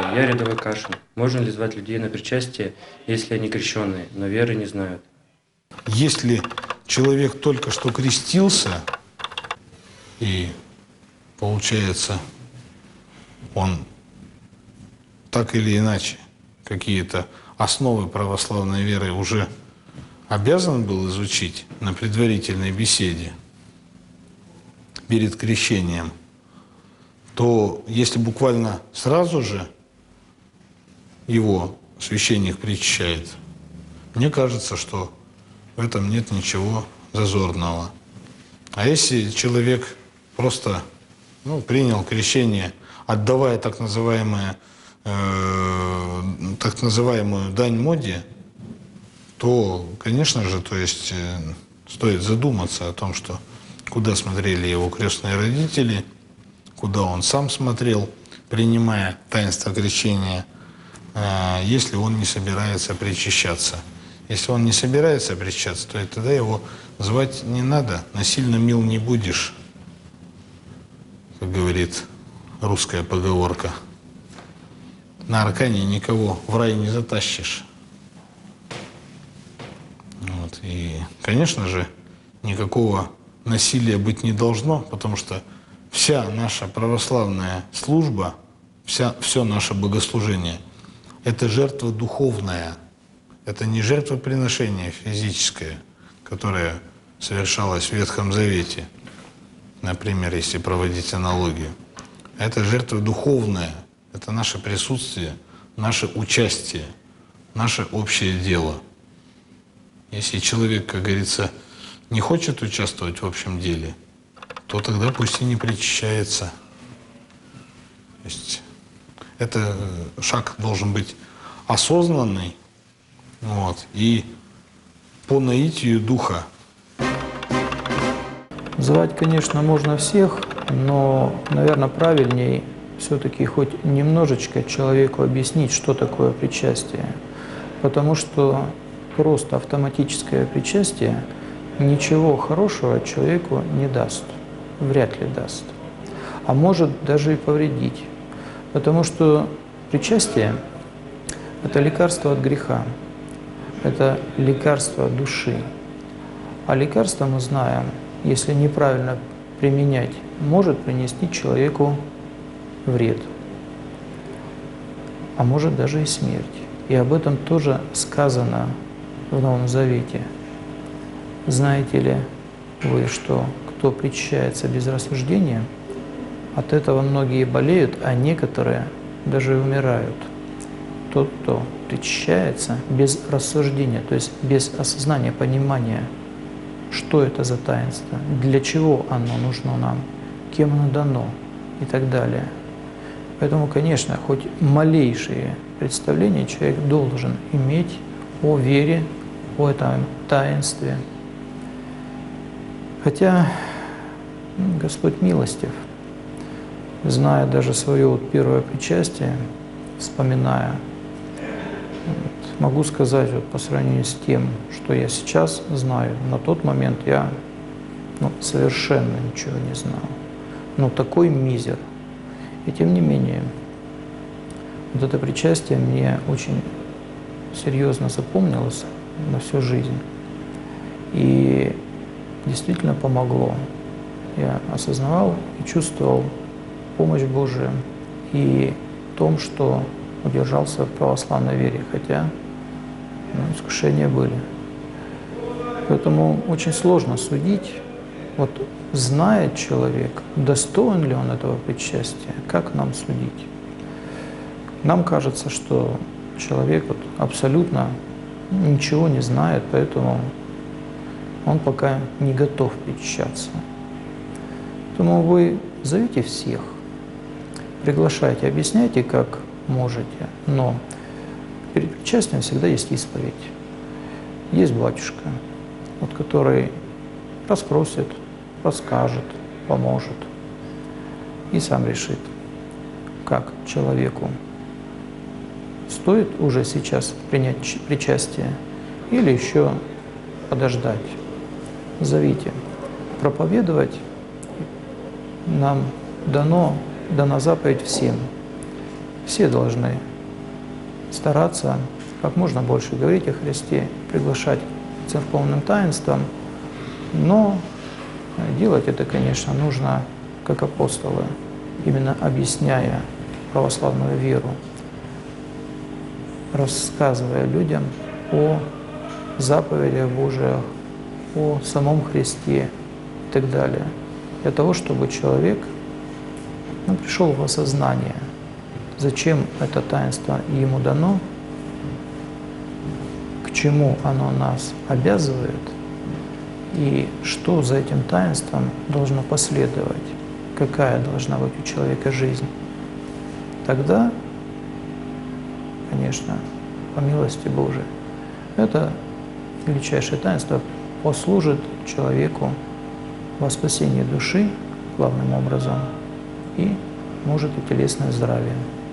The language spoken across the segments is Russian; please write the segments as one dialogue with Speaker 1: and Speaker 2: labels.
Speaker 1: Я рядовой Кашин. Можно ли звать людей на причастие, если они крещенные, но веры не знают?
Speaker 2: Если человек только что крестился, и получается, он так или иначе какие-то основы православной веры уже обязан был изучить на предварительной беседе перед крещением, то если буквально сразу же его священник причащает, мне кажется, что в этом нет ничего зазорного. А если человек просто принял крещение, отдавая так называемую дань моде, то, конечно же, стоит задуматься о том, что куда смотрели его крестные родители, куда он сам смотрел, принимая таинство крещения, если он не собирается причащаться. Если он не собирается причащаться, то тогда его звать не надо, насильно мил не будешь, как говорит русская поговорка. На аркане никого в рай не затащишь. И, конечно же, никакого насилия быть не должно, потому что вся наша православная служба, все наше богослужение – это жертва духовная. Это не жертвоприношение физическое, которое совершалось в Ветхом Завете, например, если проводить аналогию. Это жертва духовная, это наше присутствие, наше участие, наше общее дело. Если человек, как говорится, не хочет участвовать в общем деле, то тогда пусть и не причащается. То есть это шаг должен быть осознанный, и по наитию духа.
Speaker 3: Звать, конечно, можно всех, но, наверное, правильнее все-таки хоть немножечко человеку объяснить, что такое причастие. Потому что просто автоматическое причастие ничего хорошего человеку не даст, вряд ли даст, а может даже и повредить. Потому что причастие – это лекарство от греха, это лекарство души. А лекарство, мы знаем, если неправильно применять, может принести человеку вред, а может даже и смерть. И об этом тоже сказано в Новом Завете. Знаете ли вы, что кто причащается без рассуждения, от этого многие болеют, а некоторые даже и умирают. Тот, кто причащается без рассуждения, то есть без осознания, понимания, что это за таинство, для чего оно нужно нам, кем оно дано и так далее. Поэтому, конечно, хоть малейшие представления человек должен иметь о вере, о этом таинстве. Хотя Господь милостив, зная даже свое первое причастие, вспоминая, могу сказать, по сравнению с тем, что я сейчас знаю, на тот момент я совершенно ничего не знал. Такой мизер. И тем не менее, вот это причастие мне очень серьезно запомнилось на всю жизнь. И действительно помогло. Я осознавал и чувствовал помощь Божию и в том, что удержался в православной вере, хотя искушения были. Поэтому очень сложно судить, знает человек, достоин ли он этого причастия, как нам судить. Нам кажется, что человек абсолютно ничего не знает, поэтому он пока не готов причащаться. Поэтому вы зовите всех, приглашайте, объясняйте, как можете, но перед причастием всегда есть исповедь. Есть батюшка, который расспросит, расскажет, поможет и сам решит, как человеку стоит уже сейчас принять причастие или еще подождать. Зовите. Проповедовать нам дана заповедь всем. все должны стараться как можно больше говорить о Христе, приглашать к церковным таинствам, но делать это, конечно, нужно как апостолы, именно объясняя православную веру, рассказывая людям о заповедях Божиих, о самом Христе и так далее, для того, чтобы человек пришел в осознание, зачем это таинство ему дано, к чему оно нас обязывает и что за этим таинством должно последовать, какая должна быть у человека жизнь. Тогда, конечно, по милости Божией, это величайшее таинство послужит человеку во спасении души главным образом и, может, и телесное здравие.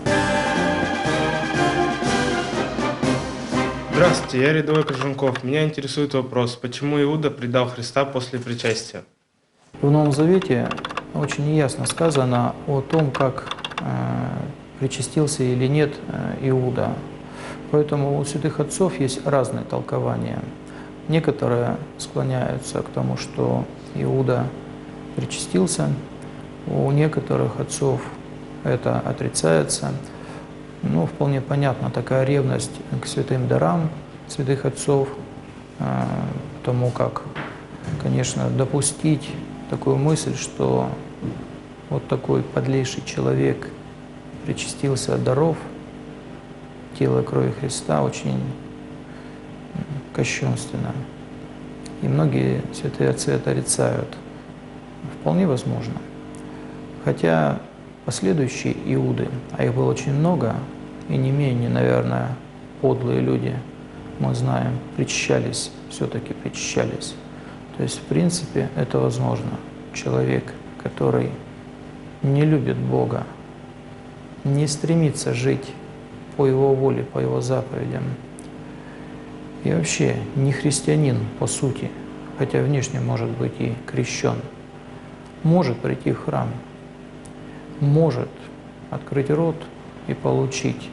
Speaker 4: Здравствуйте, я рядовой Крыженков. Меня интересует вопрос, почему Иуда предал Христа после причастия?
Speaker 3: В Новом Завете очень ясно сказано о том, как причастился или нет Иуда. Поэтому у святых отцов есть разные толкования. Некоторые склоняются к тому, что Иуда причастился, у некоторых отцов это отрицается. Ну, вполне понятна такая ревность к святым дарам святых отцов, тому как, конечно, допустить такую мысль, что вот такой подлейший человек причастился от даров тела и крови Христа, очень кощунственно. И многие святые отцы это отрицают. Вполне возможно. Хотя последующие Иуды, а их было очень много, и не менее, наверное, подлые люди, мы знаем, причащались, все-таки причащались. То есть, в принципе, это возможно. Человек, который не любит Бога, не стремится жить по Его воле, по Его заповедям, и вообще не христианин по сути, хотя внешне может быть и крещен, может прийти в храм, может открыть рот и получить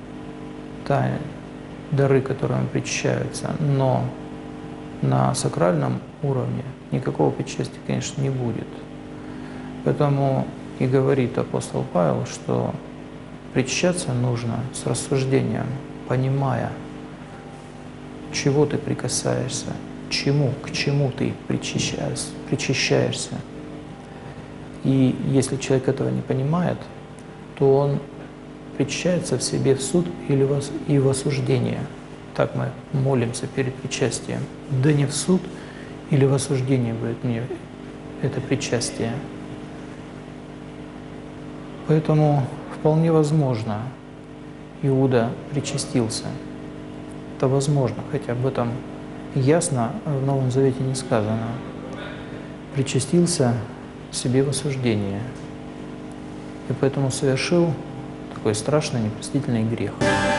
Speaker 3: дары, которыми причащаются, но на сакральном уровне никакого причастия, конечно, не будет. Поэтому и говорит апостол Павел, что причащаться нужно с рассуждением, понимая, чего ты прикасаешься, к чему ты причащаешься. И если человек этого не понимает, то он причащается в себе в суд и в осуждение. Так мы молимся перед причастием. Да не в суд или в осуждение будет мне это причастие. Поэтому вполне возможно, Иуда причастился. Это возможно, хотя об этом ясно в Новом Завете не сказано. Причастился себе в осуждение. И поэтому совершил такой страшный непростительный грех.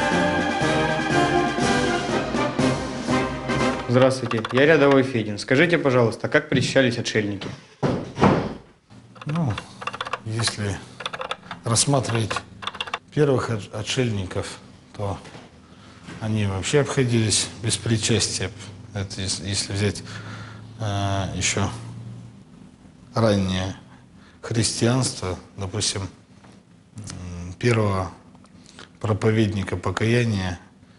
Speaker 4: Здравствуйте, я рядовой Федин. Скажите, пожалуйста, как причащались отшельники?
Speaker 2: Ну, если рассматривать первых отшельников, то они вообще обходились без причастия. Это если взять еще раннее христианство, допустим, первого проповедника покаяния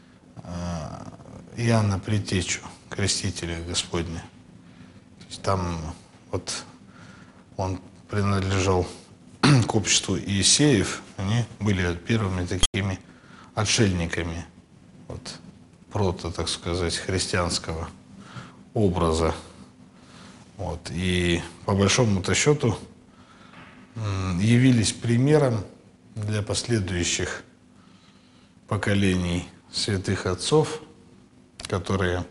Speaker 2: Иоанна Предтечу, крестителя Господня. То есть там вот он принадлежал к обществу Иисеев, они были первыми такими отшельниками, вот, прото, так сказать, христианского образа. Вот, и по большому-то счету явились примером для последующих поколений святых отцов, которые,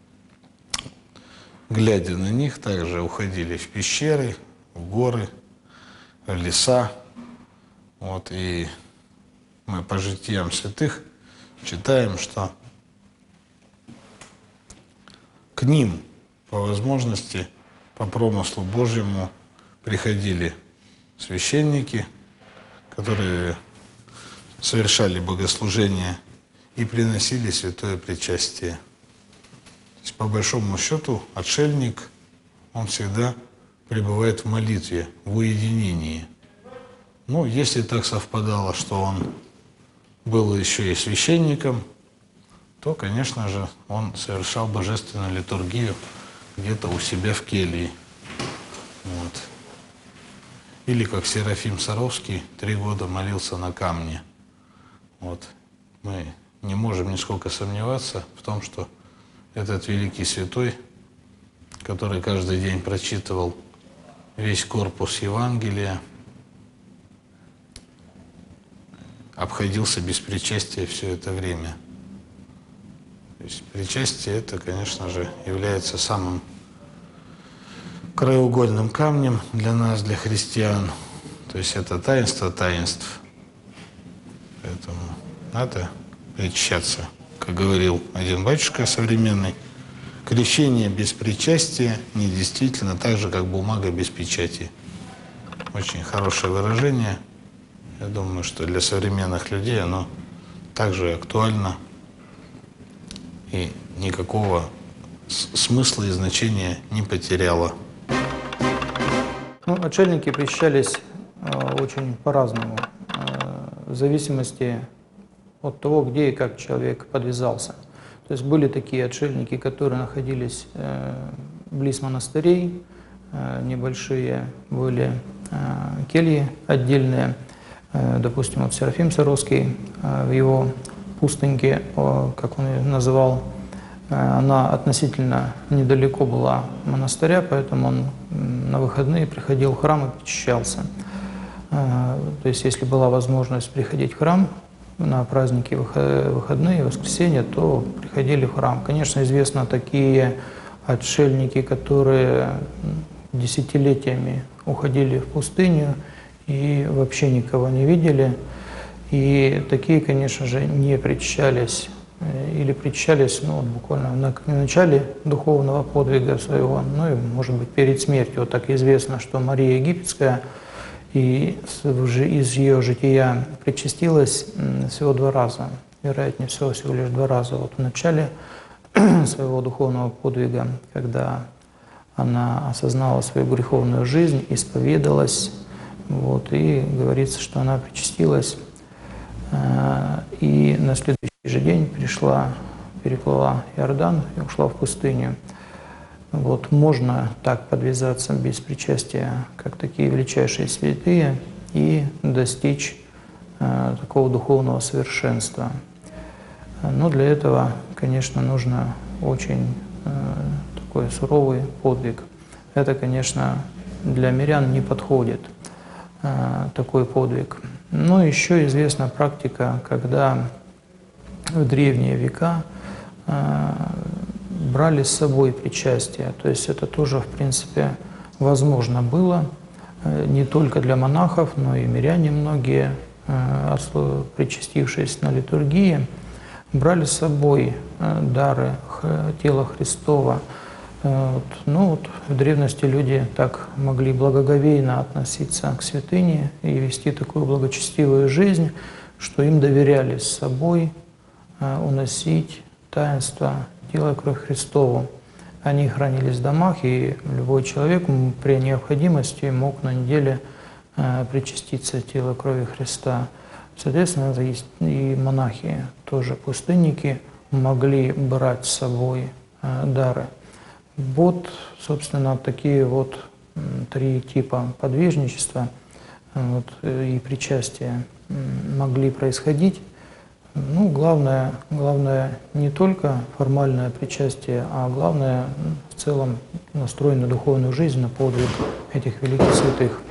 Speaker 2: глядя на них, также уходили в пещеры, в горы, в леса. Вот, и мы по житиям святых читаем, что к ним по возможности, по промыслу Божьему приходили священники, которые совершали богослужение и приносили святое причастие. То есть, по большому счету, отшельник, он всегда пребывает в молитве, в уединении. Ну, если так совпадало, что он был еще и священником, то, конечно же, он совершал божественную литургию где-то у себя в келье. Вот. Или, как Серафим Саровский, 3 года молился на камне. Вот. Мы не можем нисколько сомневаться в том, что этот великий святой, который каждый день прочитывал весь корпус Евангелия, обходился без причастия все это время. То есть причастие это, конечно же, является самым краеугольным камнем для нас, для христиан. То есть это таинство таинств. Поэтому надо причащаться. Как говорил один батюшка современный, крещение без причастия недействительно так же, как бумага без печати. Очень хорошее выражение. Я думаю, что для современных людей оно также актуально и никакого смысла и значения не потеряло.
Speaker 3: Ну, отшельники причащались очень по-разному, в зависимости от того, где и как человек подвязался. То есть были такие отшельники, которые находились близ монастырей, небольшие были кельи отдельные. Допустим, вот Серафим Саровский в его пустыньке, как он ее называл, она относительно недалеко была монастыря, поэтому он на выходные приходил в храм и причащался. То есть, если была возможность приходить в храм на праздники выходные, воскресенья, то приходили в храм. Конечно, известно такие отшельники, которые десятилетиями уходили в пустыню и вообще никого не видели. И такие, конечно же, не причащались или причащались буквально на начале духовного подвига своего, ну и, может быть, перед смертью. Вот так известно, что Мария Египетская и из ее жития причастилась всего 2 раза, вероятнее всего, всего лишь 2 раза. Вот в начале своего духовного подвига, когда она осознала свою греховную жизнь, исповедалась, вот, и говорится, что она причастилась, и на следующий же день переплыла Иордан и ушла в пустыню. Вот, можно так подвязаться без причастия, как такие величайшие святые, и достичь такого духовного совершенства. Но для этого, конечно, нужно очень такой суровый подвиг. Это, конечно, для мирян не подходит такой подвиг. Но еще известна практика, когда в древние века брали с собой причастие. То есть это тоже, в принципе, возможно было не только для монахов, но и миряне многие, причастившись на литургии, брали с собой дары тела Христова. В древности люди так могли благоговейно относиться к святыне и вести такую благочестивую жизнь, что им доверяли с собой уносить таинство тела и кровь Христову. Они хранились в домах, и любой человек при необходимости мог на неделе причаститься тела и крови Христа. Соответственно, и монахи, тоже пустынники, могли брать с собой дары. Вот, собственно, такие вот 3 типа подвижничества и причастия могли происходить. Главное не только формальное причастие, а главное в целом настроить на духовную жизнь, на подвиг этих великих святых.